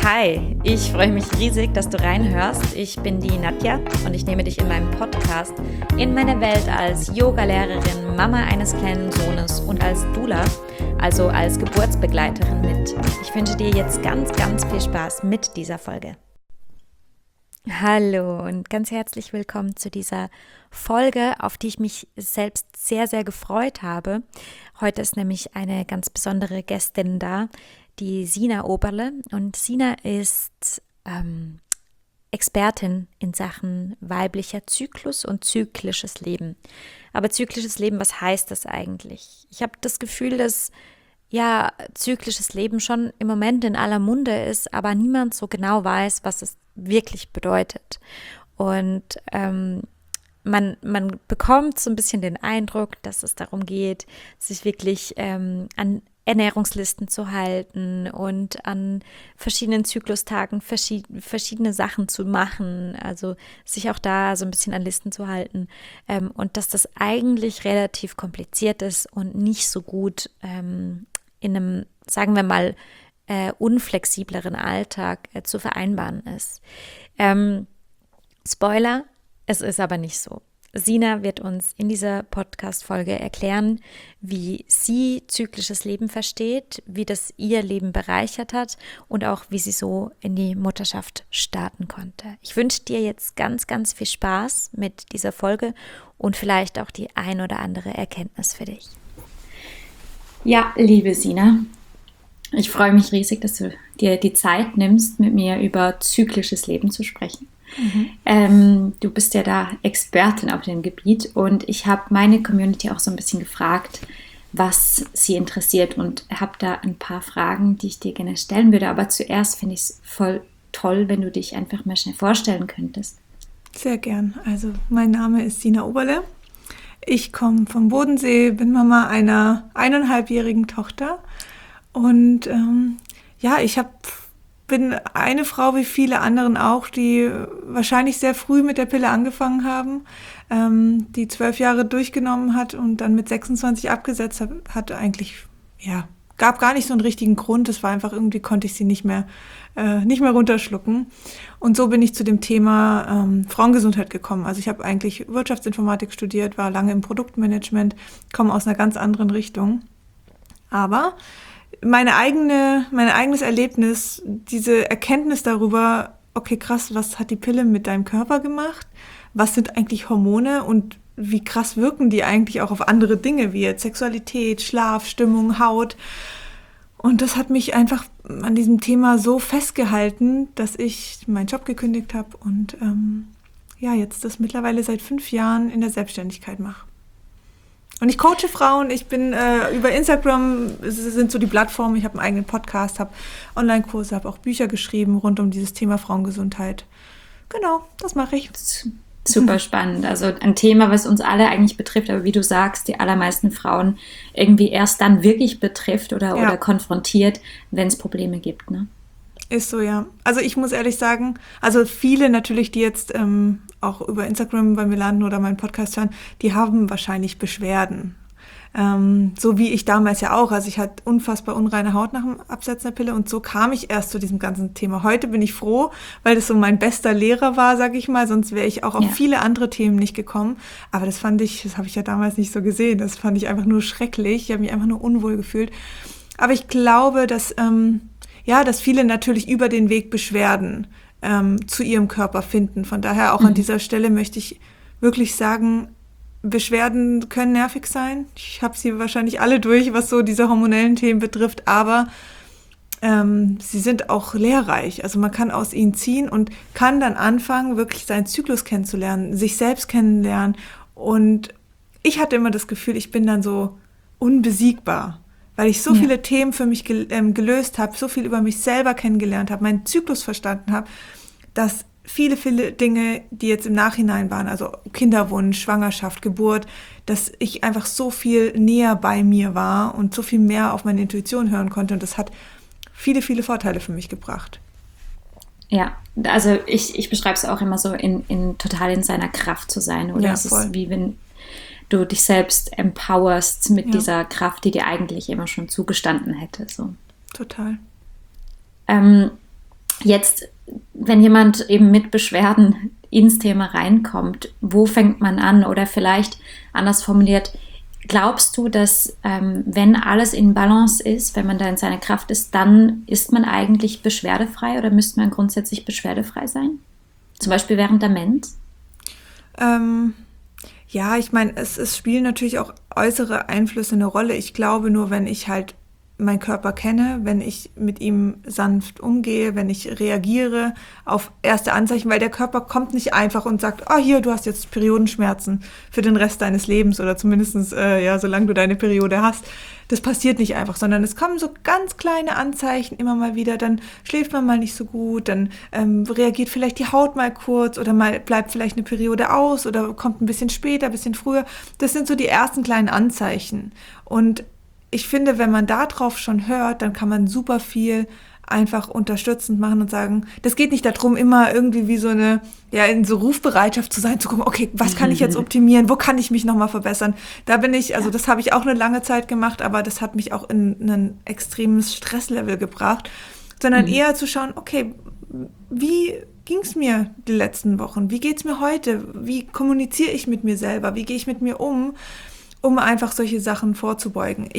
Hi, ich freue mich riesig, dass du reinhörst. Ich bin die Nadja und ich nehme dich in meinem Podcast in meine Welt als Yoga-Lehrerin, Mama eines kleinen Sohnes und als Doula, also als Geburtsbegleiterin mit. Ich wünsche dir jetzt ganz, ganz viel Spaß mit dieser Folge. Hallo und ganz herzlich willkommen zu dieser Folge, auf die ich mich selbst sehr, sehr gefreut habe. Heute ist nämlich eine ganz besondere Gästin da, die Sina Oberle. Und Sina ist Expertin in Sachen weiblicher Zyklus und zyklisches Leben. Aber zyklisches Leben, was heißt das eigentlich? Ich habe das Gefühl, dass zyklisches Leben schon im Moment in aller Munde ist, aber niemand so genau weiß, was es wirklich bedeutet. Und man bekommt so ein bisschen den Eindruck, dass es darum geht, sich wirklich an Ernährungslisten zu halten und an verschiedenen Zyklustagen verschiedene Sachen zu machen, also sich auch da so ein bisschen an Listen zu halten, und dass das eigentlich relativ kompliziert ist und nicht so gut in einem, sagen wir mal, unflexibleren Alltag zu vereinbaren ist. Spoiler, es ist aber nicht so. Sina wird uns in dieser Podcast-Folge erklären, wie sie zyklisches Leben versteht, wie das ihr Leben bereichert hat und auch, wie sie so in die Mutterschaft starten konnte. Ich wünsche dir jetzt ganz, ganz viel Spaß mit dieser Folge und vielleicht auch die ein oder andere Erkenntnis für dich. Ja, liebe Sina, ich freue mich riesig, dass du dir die Zeit nimmst, mit mir über zyklisches Leben zu sprechen. Du bist ja da Expertin auf dem Gebiet und ich habe meine Community auch so ein bisschen gefragt, was sie interessiert und habe da ein paar Fragen, die ich dir gerne stellen würde. Aber zuerst finde ich es voll toll, wenn du dich einfach mal schnell vorstellen könntest. Sehr gern. Also mein Name ist Sina Oberle. Ich komme vom Bodensee, bin Mama einer 1,5-jährigen Tochter und bin eine Frau wie viele anderen auch, die wahrscheinlich sehr früh mit der Pille angefangen haben, die 12 Jahre durchgenommen hat und dann mit 26 abgesetzt hat eigentlich, gab gar nicht so einen richtigen Grund. Es war einfach irgendwie, konnte ich sie nicht mehr runterschlucken. Und so bin ich zu dem Thema Frauengesundheit gekommen. Also ich habe eigentlich Wirtschaftsinformatik studiert, war lange im Produktmanagement, komme aus einer ganz anderen Richtung. Aber mein eigenes Erlebnis, diese Erkenntnis darüber, okay, krass, was hat die Pille mit deinem Körper gemacht? Was sind eigentlich Hormone und wie krass wirken die eigentlich auch auf andere Dinge wie jetzt Sexualität, Schlaf, Stimmung, Haut? Und das hat mich einfach an diesem Thema so festgehalten, dass ich meinen Job gekündigt habe und jetzt das mittlerweile seit 5 Jahren in der Selbstständigkeit mache. Und ich coache Frauen, ich bin über Instagram, sind so die Plattformen, ich habe einen eigenen Podcast, habe Online-Kurse, habe auch Bücher geschrieben rund um dieses Thema Frauengesundheit. Genau, das mache ich. Super spannend, also ein Thema, was uns alle eigentlich betrifft, aber wie du sagst, die allermeisten Frauen irgendwie erst dann wirklich betrifft oder konfrontiert, wenn es Probleme gibt, ne? Ist so, ja. Also ich muss ehrlich sagen, also viele natürlich, die jetzt auch über Instagram bei mir landen oder meinen Podcast hören, die haben wahrscheinlich Beschwerden. So wie ich damals ja auch. Also ich hatte unfassbar unreine Haut nach dem Absetzen der Pille und so kam ich erst zu diesem ganzen Thema. Heute bin ich froh, weil das so mein bester Lehrer war, sag ich mal. Sonst wäre ich auch auf viele andere Themen nicht gekommen. Aber das habe ich ja damals nicht so gesehen. Das fand ich einfach nur schrecklich. Ich habe mich einfach nur unwohl gefühlt. Aber ich glaube, dass viele natürlich über den Weg Beschwerden zu ihrem Körper finden. Von daher auch an dieser Stelle möchte ich wirklich sagen, Beschwerden können nervig sein. Ich habe sie wahrscheinlich alle durch, was so diese hormonellen Themen betrifft, aber sie sind auch lehrreich. Also man kann aus ihnen ziehen und kann dann anfangen, wirklich seinen Zyklus kennenzulernen, sich selbst kennenlernen. Und ich hatte immer das Gefühl, ich bin dann so unbesiegbar, weil ich so viele Themen für mich gelöst habe, so viel über mich selber kennengelernt habe, meinen Zyklus verstanden habe, dass viele Dinge, die jetzt im Nachhinein waren, also Kinderwunsch, Schwangerschaft, Geburt, dass ich einfach so viel näher bei mir war und so viel mehr auf meine Intuition hören konnte und das hat viele, viele Vorteile für mich gebracht. Ja, also ich beschreibe es auch immer so, total in seiner Kraft zu sein, oder? Es ist wie wenn du dich selbst empowerst mit dieser Kraft, die dir eigentlich immer schon zugestanden hätte. So. Total. Jetzt, wenn jemand eben mit Beschwerden ins Thema reinkommt, wo fängt man an? Oder vielleicht anders formuliert, glaubst du, dass wenn alles in Balance ist, wenn man da in seiner Kraft ist, dann ist man eigentlich beschwerdefrei oder müsste man grundsätzlich beschwerdefrei sein? Zum Beispiel während der Mens? Ja, ich meine, es spielen natürlich auch äußere Einflüsse eine Rolle. Ich glaube nur, wenn ich halt meinen Körper kenne, wenn ich mit ihm sanft umgehe, wenn ich reagiere auf erste Anzeichen, weil der Körper kommt nicht einfach und sagt, oh hier, du hast jetzt Periodenschmerzen für den Rest deines Lebens oder zumindest, ja, solange du deine Periode hast. Das passiert nicht einfach, sondern es kommen so ganz kleine Anzeichen immer mal wieder, dann schläft man mal nicht so gut, dann reagiert vielleicht die Haut mal kurz oder mal bleibt vielleicht eine Periode aus oder kommt ein bisschen später, ein bisschen früher. Das sind so die ersten kleinen Anzeichen. Und ich finde, wenn man darauf schon hört, dann kann man super viel einfach unterstützend machen und sagen, das geht nicht darum, immer irgendwie wie so eine, ja, in so Rufbereitschaft zu sein, zu gucken, okay, was kann ich jetzt optimieren, wo kann ich mich nochmal verbessern? Da bin ich, also das habe ich auch eine lange Zeit gemacht, aber das hat mich auch in ein extremes Stresslevel gebracht, sondern eher zu schauen, okay, wie ging es mir die letzten Wochen? Wie geht's mir heute? Wie kommuniziere ich mit mir selber? Wie gehe ich mit mir um einfach solche Sachen vorzubeugen?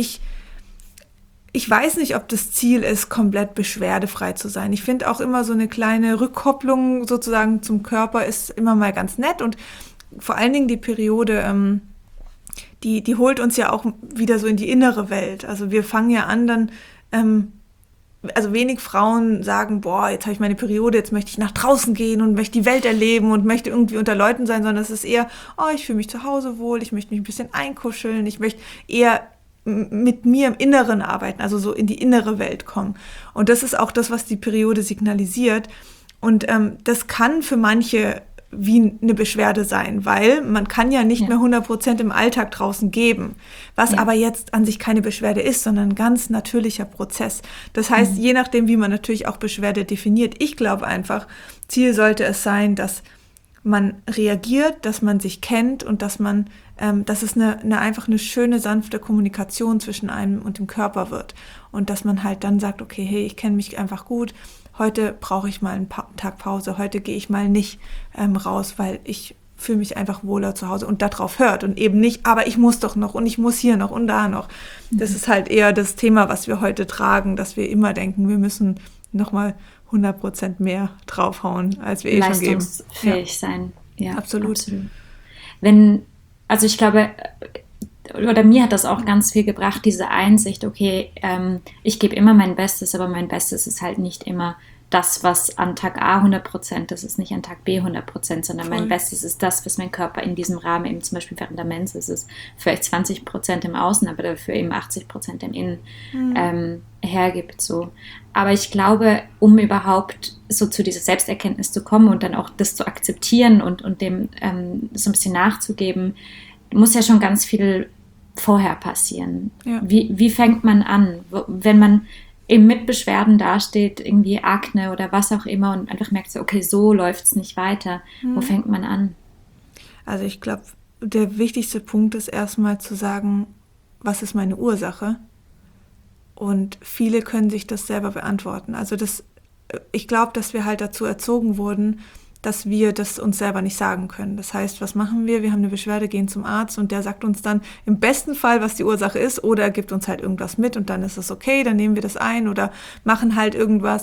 Ich weiß nicht, ob das Ziel ist, komplett beschwerdefrei zu sein. Ich finde auch immer so eine kleine Rückkopplung sozusagen zum Körper ist immer mal ganz nett und vor allen Dingen die Periode, die holt uns ja auch wieder so in die innere Welt. Also wir fangen ja an, dann, also wenig Frauen sagen, boah, jetzt habe ich meine Periode, jetzt möchte ich nach draußen gehen und möchte die Welt erleben und möchte irgendwie unter Leuten sein, sondern es ist eher, oh, ich fühle mich zu Hause wohl, ich möchte mich ein bisschen einkuscheln, ich möchte eher mit mir im Inneren arbeiten, also so in die innere Welt kommen. Und das ist auch das, was die Periode signalisiert. Und das kann für manche wie eine Beschwerde sein, weil man kann ja nicht mehr 100% im Alltag draußen geben, was aber jetzt an sich keine Beschwerde ist, sondern ein ganz natürlicher Prozess. Das heißt, je nachdem, wie man natürlich auch Beschwerde definiert, ich glaube einfach, Ziel sollte es sein, dass man reagiert, dass man sich kennt und dass man, dass es einfach eine schöne, sanfte Kommunikation zwischen einem und dem Körper wird. Und dass man halt dann sagt, okay, hey, ich kenne mich einfach gut, heute brauche ich mal einen Tag Pause, heute gehe ich mal nicht raus, weil ich fühle mich einfach wohler zu Hause und darauf hört und eben nicht, aber ich muss doch noch und ich muss hier noch und da noch. Das ist halt eher das Thema, was wir heute tragen, dass wir immer denken, wir müssen nochmal 100% mehr draufhauen, als wir schon geben. Leistungsfähig sein. Ja, absolut. Also ich glaube, oder mir hat das auch ganz viel gebracht, diese Einsicht, okay, ich gebe immer mein Bestes, aber mein Bestes ist halt nicht immer das, was an Tag A 100% ist, ist nicht an Tag B 100%, sondern mein Bestes ist das, was mein Körper in diesem Rahmen, eben zum Beispiel während der Mens ist, es vielleicht 20% im Außen, aber dafür eben 80% im Innen hergibt. So. Aber ich glaube, um überhaupt so zu dieser Selbsterkenntnis zu kommen und dann auch das zu akzeptieren und dem so ein bisschen nachzugeben, muss ja schon ganz viel vorher passieren. Ja. Wie fängt man an, wenn man eben mit Beschwerden dasteht, irgendwie Akne oder was auch immer und einfach merkt so, okay, so läuft es nicht weiter. Wo fängt man an? Also ich glaube, der wichtigste Punkt ist erstmal zu sagen, was ist meine Ursache? Und viele können sich das selber beantworten. Also ich glaube, dass wir halt dazu erzogen wurden, dass wir das uns selber nicht sagen können. Das heißt, was machen wir? Wir haben eine Beschwerde, gehen zum Arzt und der sagt uns dann im besten Fall, was die Ursache ist, oder er gibt uns halt irgendwas mit und dann ist es okay, dann nehmen wir das ein oder machen halt irgendwas.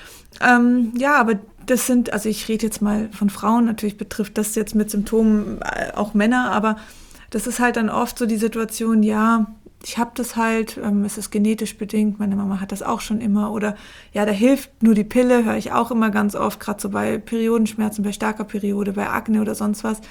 Ja, aber das sind, also ich rede jetzt mal von Frauen, natürlich betrifft das jetzt mit Symptomen auch Männer, aber das ist halt dann oft so die Situation, ja, ich habe das halt, es ist genetisch bedingt, meine Mama hat das auch schon immer oder ja, da hilft nur die Pille, höre ich auch immer ganz oft, gerade so bei Periodenschmerzen, bei starker Periode, bei Akne oder sonst was.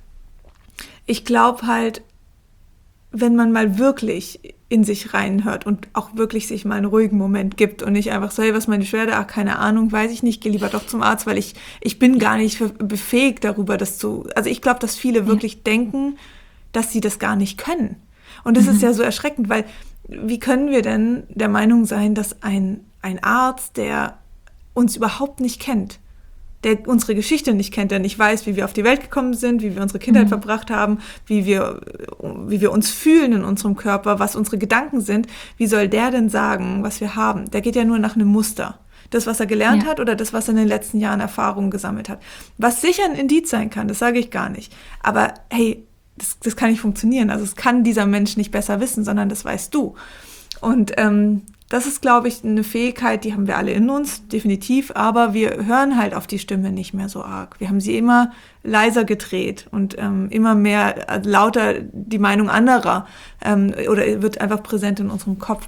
Ich glaube halt, wenn man mal wirklich in sich reinhört und auch wirklich sich mal einen ruhigen Moment gibt und nicht einfach so, hey, was ist meine Beschwerde? Ach, keine Ahnung, weiß ich nicht, geh lieber doch zum Arzt, weil ich bin gar nicht befähigt darüber, also ich glaube, dass viele wirklich denken, dass sie das gar nicht können. Und das ist ja so erschreckend, weil wie können wir denn der Meinung sein, dass ein Arzt, der uns überhaupt nicht kennt, der unsere Geschichte nicht kennt, der nicht weiß, wie wir auf die Welt gekommen sind, wie wir unsere Kindheit verbracht haben, wie wir uns fühlen in unserem Körper, was unsere Gedanken sind, wie soll der denn sagen, was wir haben? Der geht ja nur nach einem Muster. Das, was er gelernt hat oder das, was er in den letzten Jahren Erfahrungen gesammelt hat. Was sicher ein Indiz sein kann, das sage ich gar nicht. Aber hey, das kann nicht funktionieren. Also es kann dieser Mensch nicht besser wissen, sondern das weißt du. Und das ist, glaube ich, eine Fähigkeit, die haben wir alle in uns, definitiv, aber wir hören halt auf die Stimme nicht mehr so arg. Wir haben sie immer leiser gedreht und immer mehr lauter die Meinung anderer oder wird einfach präsent in unserem Kopf.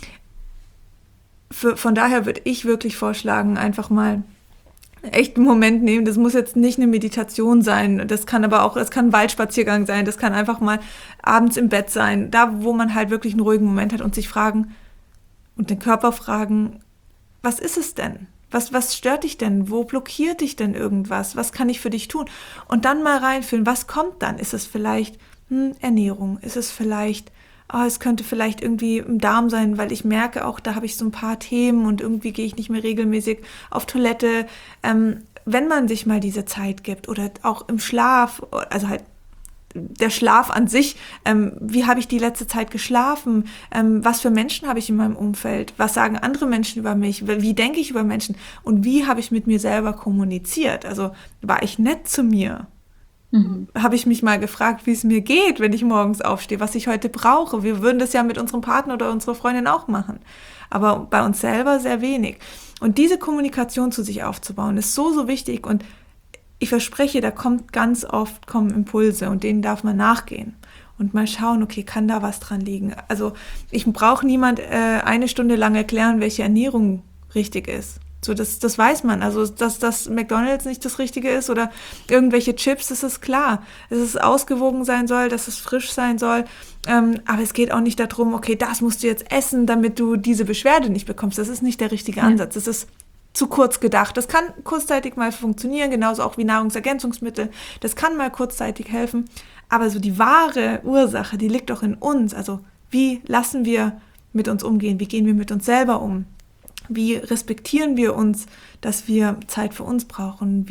Von daher würde ich wirklich vorschlagen, einfach mal echt einen Moment nehmen. Das muss jetzt nicht eine Meditation sein, das kann aber auch, das kann ein Waldspaziergang sein, das kann einfach mal abends im Bett sein, da wo man halt wirklich einen ruhigen Moment hat und sich fragen und den Körper fragen, was ist es denn? Was stört dich denn? Wo blockiert dich denn irgendwas? Was kann ich für dich tun? Und dann mal reinfühlen, was kommt dann? Ist es vielleicht Ernährung? Ist es vielleicht, es könnte vielleicht irgendwie im Darm sein, weil ich merke auch, da habe ich so ein paar Themen und irgendwie gehe ich nicht mehr regelmäßig auf Toilette. Wenn man sich mal diese Zeit gibt oder auch im Schlaf, also halt der Schlaf an sich, wie habe ich die letzte Zeit geschlafen, was für Menschen habe ich in meinem Umfeld, was sagen andere Menschen über mich, wie denke ich über Menschen und wie habe ich mit mir selber kommuniziert, also war ich nett zu mir, habe ich mich mal gefragt, wie es mir geht, wenn ich morgens aufstehe, was ich heute brauche, wir würden das ja mit unserem Partner oder unserer Freundin auch machen, aber bei uns selber sehr wenig und diese Kommunikation zu sich aufzubauen, ist so, so wichtig und ich verspreche, da ganz oft kommen Impulse und denen darf man nachgehen und mal schauen, okay, kann da was dran liegen? Also ich brauche niemand eine Stunde lang erklären, welche Ernährung richtig ist. So, das weiß man. Also, dass das McDonald's nicht das Richtige ist oder irgendwelche Chips, das ist klar. Dass es ausgewogen sein soll, dass es frisch sein soll. Aber es geht auch nicht darum, okay, das musst du jetzt essen, damit du diese Beschwerde nicht bekommst. Das ist nicht der richtige Ansatz. Das ist zu kurz gedacht. Das kann kurzzeitig mal funktionieren, genauso auch wie Nahrungsergänzungsmittel. Das kann mal kurzzeitig helfen. Aber so die wahre Ursache, die liegt doch in uns. Also wie lassen wir mit uns umgehen? Wie gehen wir mit uns selber um? Wie respektieren wir uns, dass wir Zeit für uns brauchen?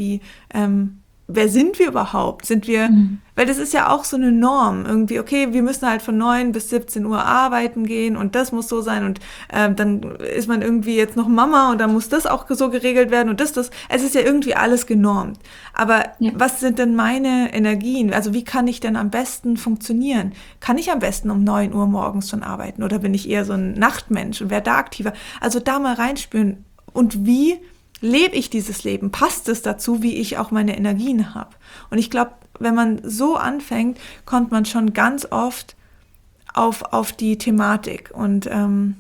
Wer sind wir überhaupt? Sind wir, weil das ist ja auch so eine Norm, irgendwie, okay, wir müssen halt von 9 bis 17 Uhr arbeiten gehen und das muss so sein und dann ist man irgendwie jetzt noch Mama und dann muss das auch so geregelt werden und das. Es ist ja irgendwie alles genormt. Aber was sind denn meine Energien? Also wie kann ich denn am besten funktionieren? Kann ich am besten um 9 Uhr morgens schon arbeiten oder bin ich eher so ein Nachtmensch und werde da aktiver? Also da mal reinspüren und wie lebe ich dieses Leben? Passt es dazu, wie ich auch meine Energien habe? Und ich glaube, wenn man so anfängt, kommt man schon ganz oft auf die Thematik. Und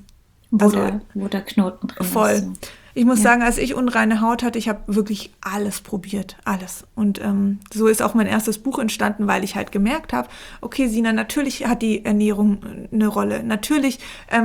wo der Knoten drin voll. ist. Ich muss sagen, als ich unreine Haut hatte, ich habe wirklich alles probiert, alles. Und so ist auch mein erstes Buch entstanden, weil ich halt gemerkt habe, okay, Sina, natürlich hat die Ernährung eine Rolle. Natürlich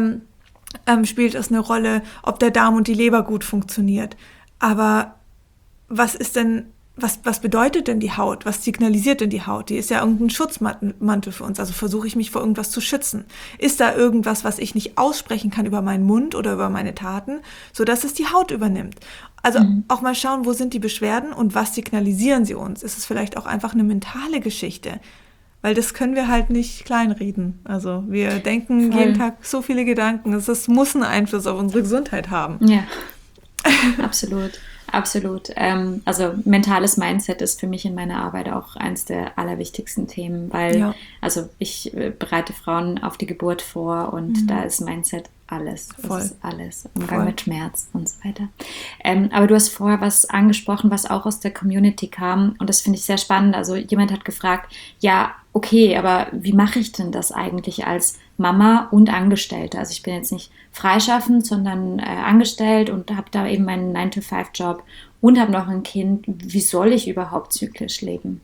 spielt es eine Rolle, ob der Darm und die Leber gut funktioniert. Aber was bedeutet denn die Haut? Was signalisiert denn die Haut? Die ist ja irgendein Schutzmantel für uns. Also versuche ich mich vor irgendwas zu schützen. Ist da irgendwas, was ich nicht aussprechen kann über meinen Mund oder über meine Taten, sodass es die Haut übernimmt? Also auch mal schauen, wo sind die Beschwerden und was signalisieren sie uns? Ist es vielleicht auch einfach eine mentale Geschichte? Weil das können wir halt nicht kleinreden. Also wir denken jeden Tag so viele Gedanken. Das muss einen Einfluss auf unsere Gesundheit haben. Ja. Absolut, absolut. Also mentales Mindset ist für mich in meiner Arbeit auch eines der allerwichtigsten Themen, weil also ich bereite Frauen auf die Geburt vor und da ist Mindset alles. Das ist alles. Umgang mit Schmerz und so weiter. Aber du hast vorher was angesprochen, was auch aus der Community kam und das finde ich sehr spannend. Also jemand hat gefragt, ja, okay, aber wie mache ich denn das eigentlich als Mama und Angestellte? Also ich bin jetzt nicht freischaffend, sondern angestellt und habe da eben meinen 9-to-5-Job und habe noch ein Kind. Wie soll ich überhaupt zyklisch leben?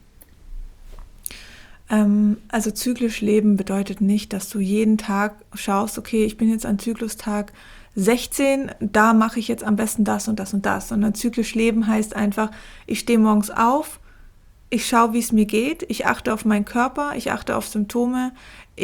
Also zyklisch leben bedeutet nicht, dass du jeden Tag schaust, okay, ich bin jetzt an Zyklustag 16, da mache ich jetzt am besten das und das und das, sondern zyklisch leben heißt einfach, ich stehe morgens auf, ich schaue, wie es mir geht, ich achte auf meinen Körper, ich achte auf Symptome,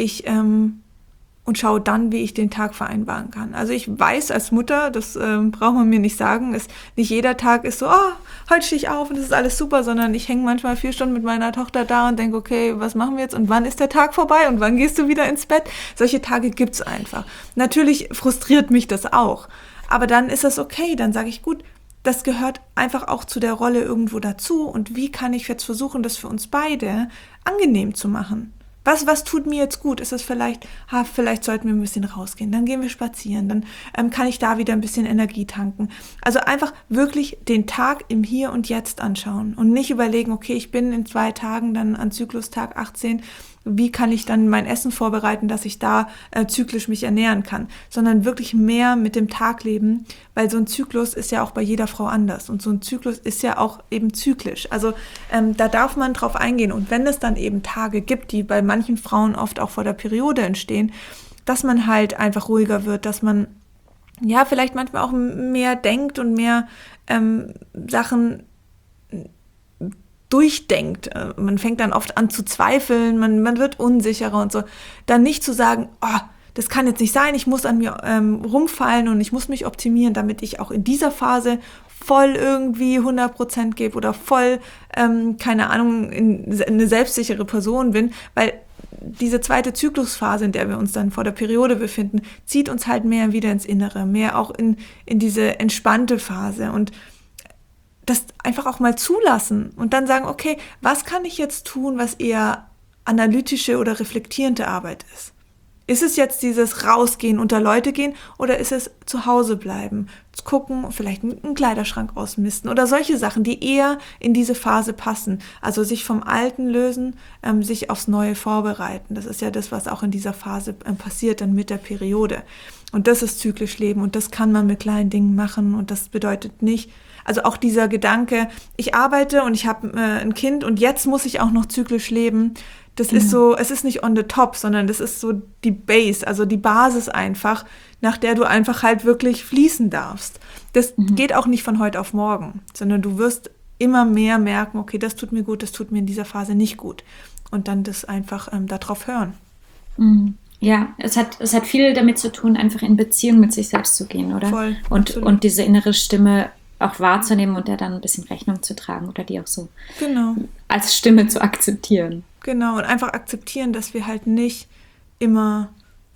und schaue dann, wie ich den Tag vereinbaren kann. Also ich weiß als Mutter, das braucht man mir nicht sagen, nicht jeder Tag ist so, heute stehe ich auf und es ist alles super, sondern ich hänge manchmal 4 Stunden mit meiner Tochter da und denke, okay, was machen wir jetzt und wann ist der Tag vorbei und wann gehst du wieder ins Bett? Solche Tage gibt's einfach. Natürlich frustriert mich das auch, Aber dann ist das okay, dann sage ich, gut, das gehört einfach auch zu der Rolle irgendwo dazu und wie kann ich jetzt versuchen, das für uns beide angenehm zu machen? Was tut mir jetzt gut? Ist es vielleicht sollten wir ein bisschen rausgehen, dann gehen wir spazieren, dann kann ich da wieder ein bisschen Energie tanken. Also einfach wirklich den Tag im Hier und Jetzt anschauen und nicht überlegen, okay, ich bin in 2 Tagen dann an Zyklustag 18, wie kann ich dann mein Essen vorbereiten, dass ich da zyklisch mich ernähren kann, sondern wirklich mehr mit dem Tag leben, weil so ein Zyklus ist ja auch bei jeder Frau anders und so ein Zyklus ist ja auch eben zyklisch. Also da darf man drauf eingehen und wenn es dann eben Tage gibt, die bei manchen Frauen oft auch vor der Periode entstehen, dass man halt einfach ruhiger wird, dass man ja vielleicht manchmal auch mehr denkt und mehr Sachen durchdenkt. Man fängt dann oft an zu zweifeln, man wird unsicherer und so. Dann nicht zu sagen, oh, das kann jetzt nicht sein, ich muss an mir rumfallen und ich muss mich optimieren, damit ich auch in dieser Phase voll irgendwie 100% gebe oder voll, keine Ahnung, eine selbstsichere Person bin, weil diese zweite Zyklusphase, in der wir uns dann vor der Periode befinden, zieht uns halt mehr wieder ins Innere, mehr auch in diese entspannte Phase und das einfach auch mal zulassen und dann sagen, okay, was kann ich jetzt tun, was eher analytische oder reflektierende Arbeit ist? Ist es jetzt dieses Rausgehen, unter Leute gehen oder ist es zu Hause bleiben, gucken, vielleicht einen Kleiderschrank ausmisten oder solche Sachen, die eher in diese Phase passen. Also sich vom Alten lösen, sich aufs Neue vorbereiten. Das ist ja das, was auch in dieser Phase passiert, dann mit der Periode. Und das ist zyklisch Leben und das kann man mit kleinen Dingen machen und das bedeutet nicht, also auch dieser Gedanke, ich arbeite und ich habe ein Kind und jetzt muss ich auch noch zyklisch leben. Das ist so, es ist nicht on the top, sondern das ist so die Base, also die Basis einfach, nach der du einfach halt wirklich fließen darfst. Das geht auch nicht von heute auf morgen, sondern du wirst immer mehr merken, okay, das tut mir gut, das tut mir in dieser Phase nicht gut. Und dann das einfach darauf hören. Ja, es hat viel damit zu tun, einfach in Beziehung mit sich selbst zu gehen, oder? Voll, und diese innere Stimme auch wahrzunehmen und der dann ein bisschen Rechnung zu tragen oder die auch so als Stimme zu akzeptieren. Genau, und einfach akzeptieren, dass wir halt nicht immer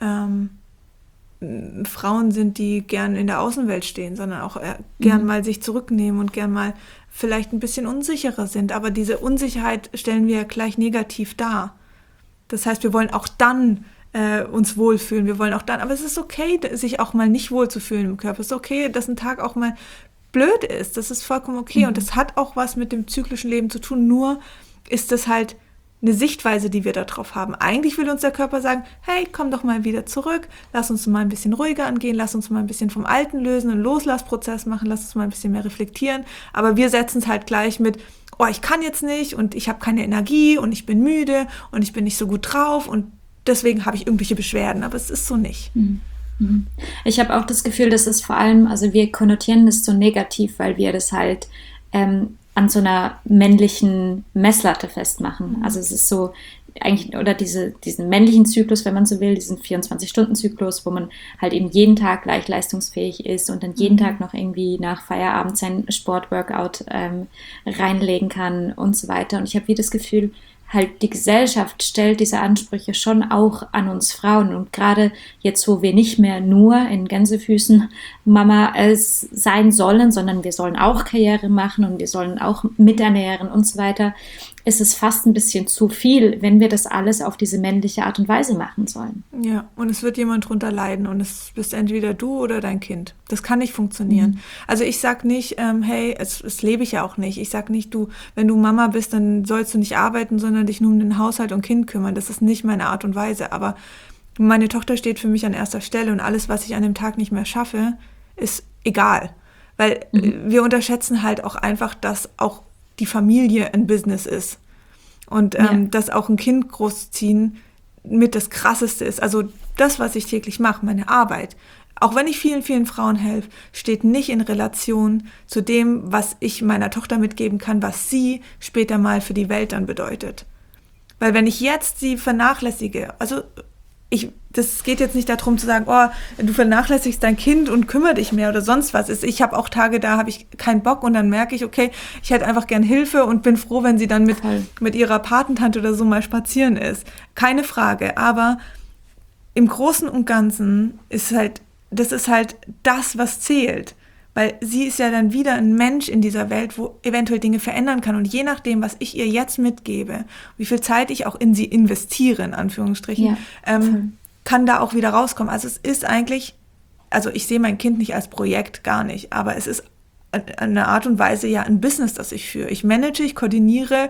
Frauen sind, die gern in der Außenwelt stehen, sondern auch gern mal sich zurücknehmen und gern mal vielleicht ein bisschen unsicherer sind. Aber diese Unsicherheit stellen wir gleich negativ dar. Das heißt, wir wollen auch dann uns wohlfühlen, wir wollen auch dann, aber es ist okay, sich auch mal nicht wohlzufühlen im Körper. Es ist okay, dass ein Tag auch mal blöd ist. Das ist vollkommen okay und das hat auch was mit dem zyklischen Leben zu tun, nur ist das halt eine Sichtweise, die wir da drauf haben. Eigentlich will uns der Körper sagen, hey, komm doch mal wieder zurück, lass uns mal ein bisschen ruhiger angehen, lass uns mal ein bisschen vom Alten lösen, einen Loslassprozess machen, lass uns mal ein bisschen mehr reflektieren, aber wir setzen es halt gleich mit, oh, ich kann jetzt nicht und ich habe keine Energie und ich bin müde und ich bin nicht so gut drauf und deswegen habe ich irgendwelche Beschwerden, aber es ist so nicht. Ich habe auch das Gefühl, dass es vor allem, also wir konnotieren das so negativ, weil wir das halt an so einer männlichen Messlatte festmachen. Also es ist so eigentlich, oder diesen männlichen Zyklus, wenn man so will, diesen 24-Stunden-Zyklus, wo man halt eben jeden Tag gleich leistungsfähig ist und dann jeden Tag noch irgendwie nach Feierabend sein Sportworkout reinlegen kann und so weiter. Und ich habe wie das Gefühl, halt die Gesellschaft stellt diese Ansprüche schon auch an uns Frauen und gerade jetzt, wo wir nicht mehr nur in Gänsefüßen Mama sein sollen, sondern wir sollen auch Karriere machen und wir sollen auch miternähren und so weiter, ist es fast ein bisschen zu viel, wenn wir das alles auf diese männliche Art und Weise machen sollen. Ja, und es wird jemand drunter leiden und es bist entweder du oder dein Kind. Das kann nicht funktionieren. Also ich sag nicht, hey, es lebe ich ja auch nicht. Ich sag nicht, wenn du Mama bist, dann sollst du nicht arbeiten, sondern dich nur um den Haushalt und Kind kümmern. Das ist nicht meine Art und Weise. Aber meine Tochter steht für mich an erster Stelle und alles, was ich an dem Tag nicht mehr schaffe, ist egal. Weil wir unterschätzen halt auch einfach, dass auch die Familie ein Business ist und dass auch ein Kind großziehen mit das Krasseste ist. Also das, was ich täglich mache, meine Arbeit, auch wenn ich vielen, vielen Frauen helfe, steht nicht in Relation zu dem, was ich meiner Tochter mitgeben kann, was sie später mal für die Welt dann bedeutet. Weil wenn ich jetzt sie vernachlässige, also das geht jetzt nicht darum zu sagen, oh, du vernachlässigst dein Kind und kümmere dich mehr oder sonst was. Ich habe auch Tage, da habe ich keinen Bock und dann merke ich, okay, ich hätte einfach gern Hilfe und bin froh, wenn sie dann mit ihrer Patentante oder so mal spazieren ist. Keine Frage, aber im Großen und Ganzen ist halt das ist halt das, was zählt. Weil sie ist ja dann wieder ein Mensch in dieser Welt, wo eventuell Dinge verändern kann. Und je nachdem, was ich ihr jetzt mitgebe, wie viel Zeit ich auch in sie investiere, in Anführungsstrichen, kann da auch wieder rauskommen. Also es ist eigentlich, also ich sehe mein Kind nicht als Projekt, gar nicht, aber es ist eine Art und Weise ja ein Business, das ich führe. Ich manage, ich koordiniere,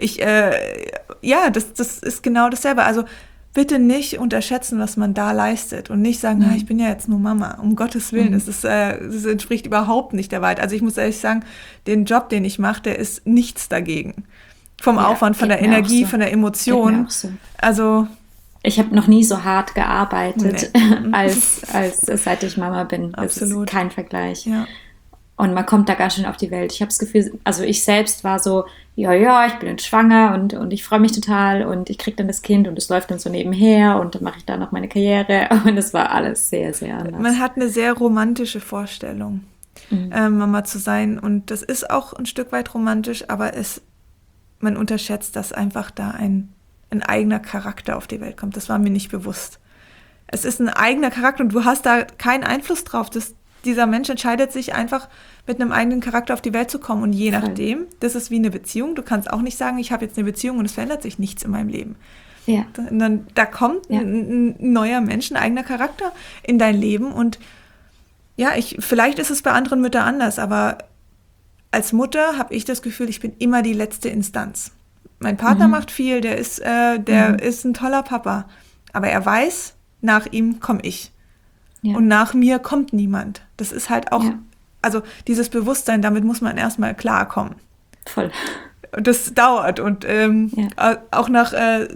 das ist genau dasselbe. Also bitte nicht unterschätzen, was man da leistet und nicht sagen, ich bin ja jetzt nur Mama, um Gottes Willen. Das entspricht überhaupt nicht der Wahrheit. Also ich muss ehrlich sagen, den Job, den ich mache, der ist nichts dagegen. Vom Aufwand, von der Energie, von der Emotion. So. Also ich habe noch nie so hart gearbeitet, als seit ich Mama bin. Absolut. Das ist kein Vergleich. Ja. Und man kommt da ganz schön auf die Welt. Ich habe das Gefühl, also ich selbst war so, ich bin jetzt schwanger und ich freue mich total und ich kriege dann das Kind und es läuft dann so nebenher und dann mache ich da noch meine Karriere und das war alles sehr, sehr anders. Man hat eine sehr romantische Vorstellung, Mama zu sein, und das ist auch ein Stück weit romantisch, aber man unterschätzt, dass einfach da ein eigener Charakter auf die Welt kommt. Das war mir nicht bewusst. Es ist ein eigener Charakter und du hast da keinen Einfluss drauf. Dieser Mensch entscheidet sich einfach, mit einem eigenen Charakter auf die Welt zu kommen. Und je nachdem, das ist wie eine Beziehung. Du kannst auch nicht sagen, ich habe jetzt eine Beziehung und es verändert sich nichts in meinem Leben. Ja. Da kommt ein neuer Mensch, ein eigener Charakter in dein Leben. Und ja, vielleicht ist es bei anderen Müttern anders, aber als Mutter habe ich das Gefühl, ich bin immer die letzte Instanz. Mein Partner macht viel, der ist ein toller Papa. Aber er weiß, nach ihm komme ich. Ja. Und nach mir kommt niemand. Das ist halt auch, also dieses Bewusstsein, damit muss man erstmal klarkommen. Voll. Das dauert und auch nach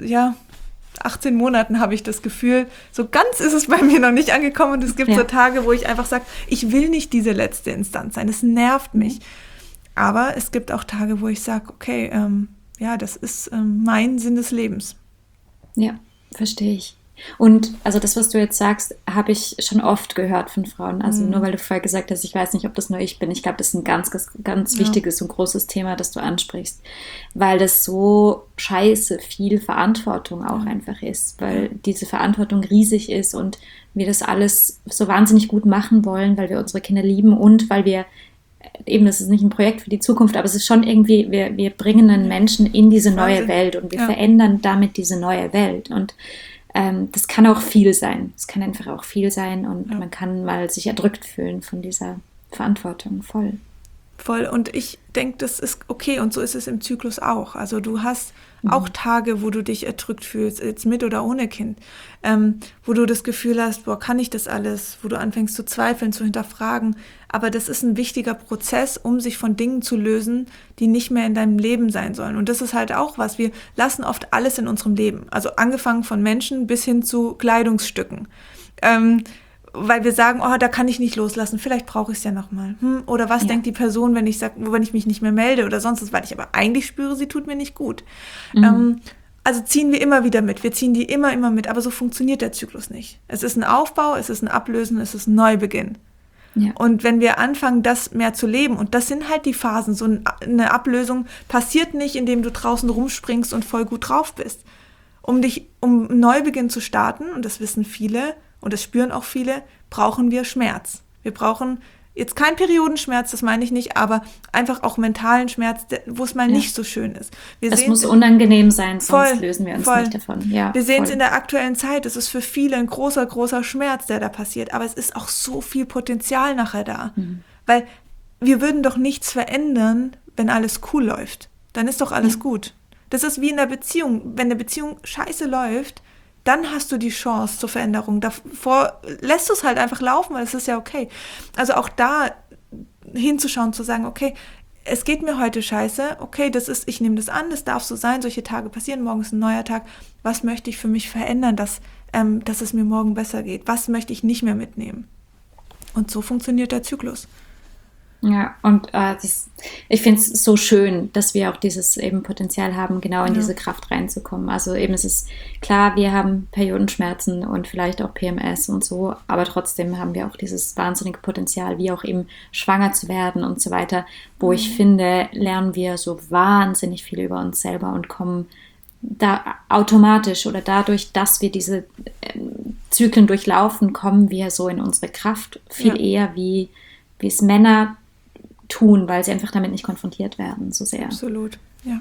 18 Monaten habe ich das Gefühl, so ganz ist es bei mir noch nicht angekommen, und es gibt so Tage, wo ich einfach sage, ich will nicht diese letzte Instanz sein, es nervt mich. Aber es gibt auch Tage, wo ich sage, okay, das ist mein Sinn des Lebens. Ja, verstehe ich. Und also das, was du jetzt sagst, habe ich schon oft gehört von Frauen. Also nur weil du vorher gesagt hast, ich weiß nicht, ob das nur ich bin. Ich glaube, das ist ein ganz, ganz wichtiges und großes Thema, das du ansprichst. Weil das so scheiße viel Verantwortung auch einfach ist. Weil diese Verantwortung riesig ist und wir das alles so wahnsinnig gut machen wollen, weil wir unsere Kinder lieben und weil wir eben, das ist nicht ein Projekt für die Zukunft, aber es ist schon irgendwie, wir bringen einen Menschen in diese neue Welt und wir verändern damit diese neue Welt. Und das kann auch viel sein. Es kann einfach auch viel sein und man kann mal sich erdrückt fühlen von dieser Verantwortung. Voll. Und ich denke, das ist okay, und so ist es im Zyklus auch. Also du hast auch Tage, wo du dich erdrückt fühlst, jetzt mit oder ohne Kind, wo du das Gefühl hast, kann ich das alles, wo du anfängst zu zweifeln, zu hinterfragen. Aber das ist ein wichtiger Prozess, um sich von Dingen zu lösen, die nicht mehr in deinem Leben sein sollen. Und das ist halt auch was, wir lassen oft alles in unserem Leben, also angefangen von Menschen bis hin zu Kleidungsstücken. Weil wir sagen, da kann ich nicht loslassen, vielleicht brauche ich es ja nochmal. Oder was denkt die Person, wenn ich mich nicht mehr melde oder sonst was, weil ich aber eigentlich spüre, sie tut mir nicht gut. Also ziehen wir immer wieder mit, wir ziehen die immer mit, aber so funktioniert der Zyklus nicht. Es ist ein Aufbau, es ist ein Ablösen, es ist ein Neubeginn. Ja. Und wenn wir anfangen, das mehr zu leben, und das sind halt die Phasen, so eine Ablösung passiert nicht, indem du draußen rumspringst und voll gut drauf bist. Um einen Neubeginn zu starten, und das wissen viele, und das spüren auch viele, brauchen wir Schmerz. Wir brauchen jetzt keinen Periodenschmerz, das meine ich nicht, aber einfach auch mentalen Schmerz, wo es mal nicht so schön ist. Es muss unangenehm sein, sonst lösen wir uns nicht davon. Ja, wir sehen es in der aktuellen Zeit, es ist für viele ein großer, großer Schmerz, der da passiert, aber es ist auch so viel Potenzial nachher da. Weil wir würden doch nichts verändern, wenn alles cool läuft. Dann ist doch alles gut. Das ist wie in der Beziehung. Wenn eine Beziehung scheiße läuft, dann hast du die Chance zur Veränderung. Davor lässt du es halt einfach laufen, weil es ist ja okay. Also auch da hinzuschauen, zu sagen, okay, es geht mir heute scheiße, okay, ich nehme das an, das darf so sein, solche Tage passieren, morgen ist ein neuer Tag. Was möchte ich für mich verändern, dass es mir morgen besser geht? Was möchte ich nicht mehr mitnehmen? Und so funktioniert der Zyklus. Ja, und ich finde es so schön, dass wir auch dieses eben Potenzial haben, genau in diese Kraft reinzukommen. Also eben, es ist klar, wir haben Periodenschmerzen und vielleicht auch PMS und so, aber trotzdem haben wir auch dieses wahnsinnige Potenzial, wie auch eben schwanger zu werden und so weiter, wo ich finde, lernen wir so wahnsinnig viel über uns selber und kommen da automatisch oder dadurch, dass wir diese Zyklen durchlaufen, kommen wir so in unsere Kraft viel eher, wie es Männer tun, weil sie einfach damit nicht konfrontiert werden so sehr. Absolut, ja.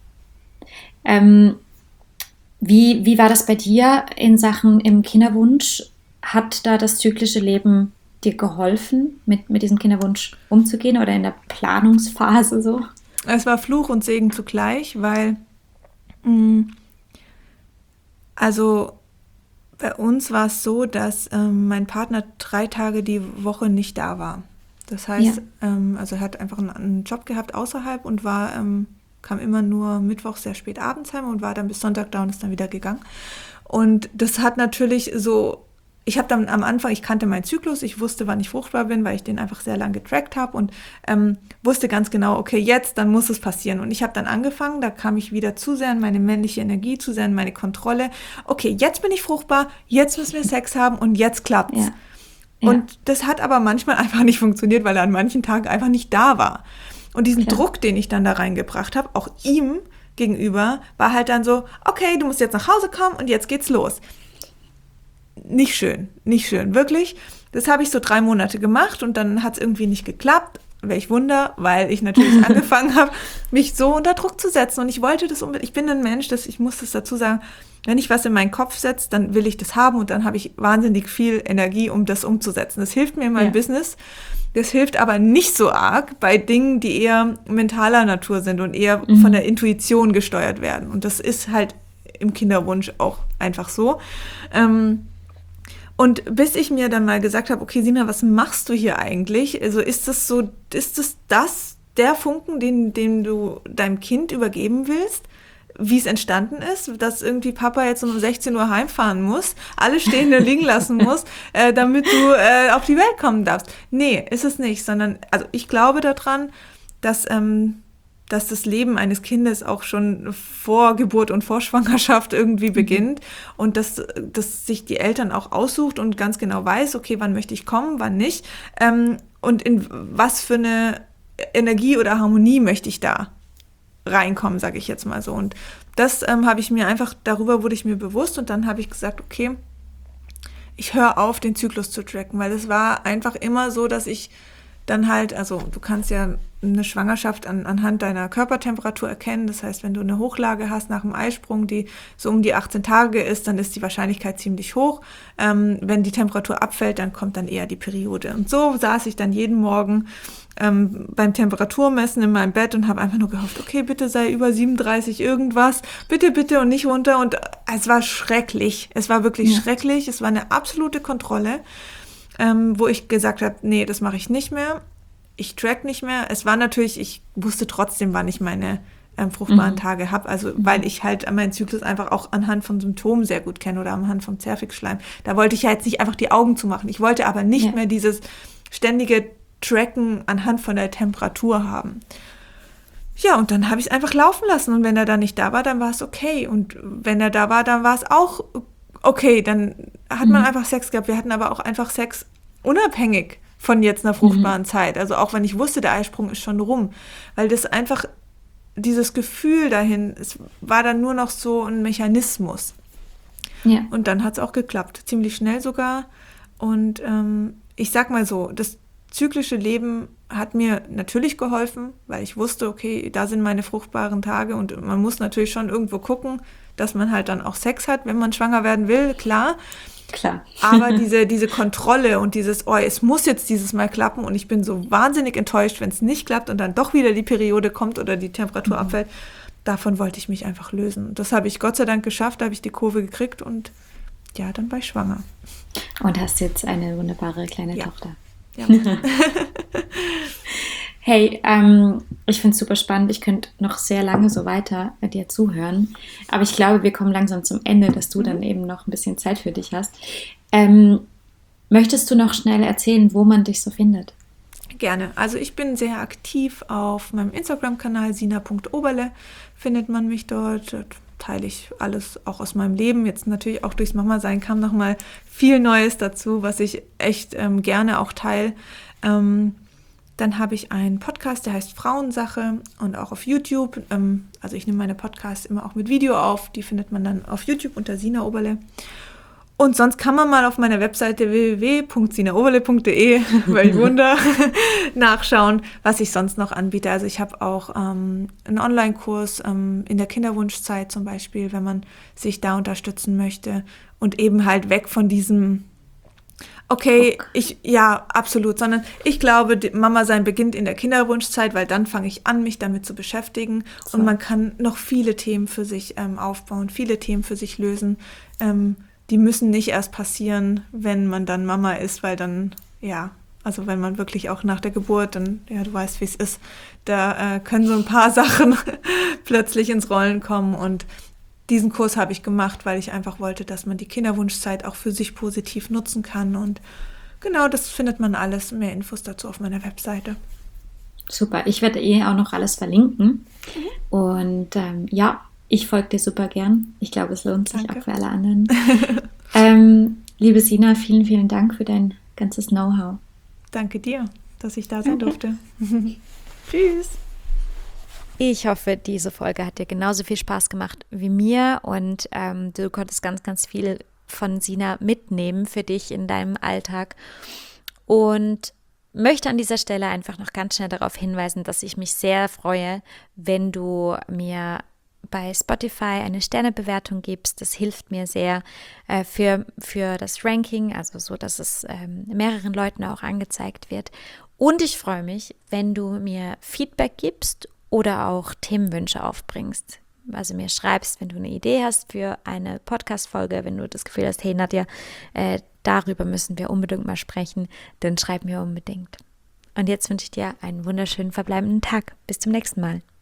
Wie war das bei dir in Sachen im Kinderwunsch? Hat da das zyklische Leben dir geholfen, mit diesem Kinderwunsch umzugehen oder in der Planungsphase so? Es war Fluch und Segen zugleich, weil also bei uns war es so, dass mein Partner 3 Tage die Woche nicht da war. Das heißt, also er hat einfach einen Job gehabt außerhalb und kam immer nur mittwochs sehr spät abends heim und war dann bis Sonntag da und ist dann wieder gegangen. Und das hat natürlich so, ich habe dann am Anfang, ich kannte meinen Zyklus, ich wusste, wann ich fruchtbar bin, weil ich den einfach sehr lange getrackt habe und wusste ganz genau, okay, jetzt, dann muss es passieren. Und ich habe dann angefangen, da kam ich wieder zu sehr in meine männliche Energie, zu sehr in meine Kontrolle. Okay, jetzt bin ich fruchtbar, jetzt müssen wir Sex haben und jetzt klappt's. Ja. Und das hat aber manchmal einfach nicht funktioniert, weil er an manchen Tagen einfach nicht da war. Und diesen Druck, den ich dann da reingebracht habe, auch ihm gegenüber, war halt dann so, okay, du musst jetzt nach Hause kommen und jetzt geht's los. Nicht schön, wirklich. Das habe ich so 3 Monate gemacht und dann hat es irgendwie nicht geklappt. Welch Wunder, weil ich natürlich angefangen habe, mich so unter Druck zu setzen. Und ich wollte das unbedingt. Ich bin ein Mensch, ich muss das dazu sagen, wenn ich was in meinen Kopf setze, dann will ich das haben und dann habe ich wahnsinnig viel Energie, um das umzusetzen. Das hilft mir in meinem Business. Das hilft aber nicht so arg bei Dingen, die eher mentaler Natur sind und eher von der Intuition gesteuert werden. Und das ist halt im Kinderwunsch auch einfach so. Und bis ich mir dann mal gesagt habe, okay, Sina, was machst du hier eigentlich? Also ist das der Funken, den du deinem Kind übergeben willst? Wie es entstanden ist, dass irgendwie Papa jetzt um 16 Uhr heimfahren muss, alles Stehende liegen lassen muss, damit du auf die Welt kommen darfst. Nee, ist es nicht, sondern, also ich glaube daran, dass das Leben eines Kindes auch schon vor Geburt und vor Schwangerschaft irgendwie beginnt und dass sich die Eltern auch aussucht und ganz genau weiß, okay, wann möchte ich kommen, wann nicht und in was für eine Energie oder Harmonie möchte ich da reinkommen, sage ich jetzt mal so. Und das habe ich mir einfach, darüber wurde ich mir bewusst und dann habe ich gesagt, okay, ich höre auf, den Zyklus zu tracken, weil es war einfach immer so, dass ich dann halt, also du kannst ja eine Schwangerschaft anhand deiner Körpertemperatur erkennen. Das heißt, wenn du eine Hochlage hast nach dem Eisprung, die so um die 18 Tage ist, dann ist die Wahrscheinlichkeit ziemlich hoch. Wenn die Temperatur abfällt, dann kommt dann eher die Periode. Und so saß ich dann jeden Morgen beim Temperaturmessen in meinem Bett und habe einfach nur gehofft, okay, bitte sei über 37 irgendwas, bitte, bitte und nicht runter. Und es war schrecklich. Es war wirklich schrecklich. Es war eine absolute Kontrolle, wo ich gesagt habe, nee, das mache ich nicht mehr. Ich track nicht mehr. Es war natürlich, ich wusste trotzdem, wann ich meine fruchtbaren Tage habe. Also weil ich halt meinen Zyklus einfach auch anhand von Symptomen sehr gut kenne oder anhand vom Zervixschleim. Da wollte ich ja jetzt nicht einfach die Augen zumachen. Ich wollte aber nicht mehr dieses ständige Tracken anhand von der Temperatur haben. Ja, und dann habe ich es einfach laufen lassen. Und wenn er dann nicht da war, dann war es okay. Und wenn er da war, dann war es auch okay. Dann hat man einfach Sex gehabt. Wir hatten aber auch einfach Sex unabhängig von jetzt einer fruchtbaren Zeit. Also auch wenn ich wusste, der Eisprung ist schon rum. Weil das einfach, dieses Gefühl dahin, es war dann nur noch so ein Mechanismus. Ja. Und dann hat es auch geklappt. Ziemlich schnell sogar. Und ich sag mal so, das zyklische Leben hat mir natürlich geholfen, weil ich wusste, okay, da sind meine fruchtbaren Tage und man muss natürlich schon irgendwo gucken, dass man halt dann auch Sex hat, wenn man schwanger werden will, klar. Aber diese Kontrolle und dieses, es muss jetzt dieses Mal klappen und ich bin so wahnsinnig enttäuscht, wenn es nicht klappt und dann doch wieder die Periode kommt oder die Temperatur abfällt, davon wollte ich mich einfach lösen. Und das habe ich Gott sei Dank geschafft, da habe ich die Kurve gekriegt und ja, dann war ich schwanger. Und hast jetzt eine wunderbare kleine Tochter. Ja. Hey, ich finde es super spannend. Ich könnte noch sehr lange so weiter dir zuhören. Aber ich glaube, wir kommen langsam zum Ende, dass du dann eben noch ein bisschen Zeit für dich hast. Möchtest du noch schnell erzählen, wo man dich so findet? Gerne. Also ich bin sehr aktiv auf meinem Instagram-Kanal sina.oberle. Findet man mich dort. Dort teile ich alles auch aus meinem Leben. Jetzt natürlich auch durchs Mama-Sein kam nochmal viel Neues dazu, was ich echt gerne auch teile. Dann habe ich einen Podcast, der heißt Frauensache und auch auf YouTube. Also ich nehme meine Podcasts immer auch mit Video auf. Die findet man dann auf YouTube unter Sina Oberle. Und sonst kann man mal auf meiner Webseite www.sinaoberle.de, welch Wunder, nachschauen, was ich sonst noch anbiete. Also ich habe auch einen Online-Kurs in der Kinderwunschzeit zum Beispiel, wenn man sich da unterstützen möchte. Und eben halt weg von diesem, okay, ja, absolut, sondern ich glaube, Mama sein beginnt in der Kinderwunschzeit, weil dann fange ich an, mich damit zu beschäftigen. So. Und man kann noch viele Themen für sich aufbauen, viele Themen für sich lösen. Die müssen nicht erst passieren, wenn man dann Mama ist, weil dann, ja, also wenn man wirklich auch nach der Geburt, dann, ja, du weißt, wie es ist, da können so ein paar Sachen plötzlich ins Rollen kommen. Und diesen Kurs habe ich gemacht, weil ich einfach wollte, dass man die Kinderwunschzeit auch für sich positiv nutzen kann. Und genau, das findet man alles, mehr Infos dazu auf meiner Webseite. Super, ich werde auch noch alles verlinken. Und ja, ich folge dir super gern. Ich glaube, es lohnt sich auch für alle anderen. Liebe Sina, vielen, vielen Dank für dein ganzes Know-how. Danke dir, dass ich da sein durfte. Tschüss. Ich hoffe, diese Folge hat dir genauso viel Spaß gemacht wie mir und du konntest ganz, ganz viel von Sina mitnehmen für dich in deinem Alltag. Und möchte an dieser Stelle einfach noch ganz schnell darauf hinweisen, dass ich mich sehr freue, wenn du mir bei Spotify eine Sternebewertung gibst. Das hilft mir sehr für das Ranking, also so, dass es mehreren Leuten auch angezeigt wird. Und ich freue mich, wenn du mir Feedback gibst oder auch Themenwünsche aufbringst. Also mir schreibst, wenn du eine Idee hast für eine Podcast-Folge, wenn du das Gefühl hast, hey Nadja, darüber müssen wir unbedingt mal sprechen, dann schreib mir unbedingt. Und jetzt wünsche ich dir einen wunderschönen verbleibenden Tag. Bis zum nächsten Mal.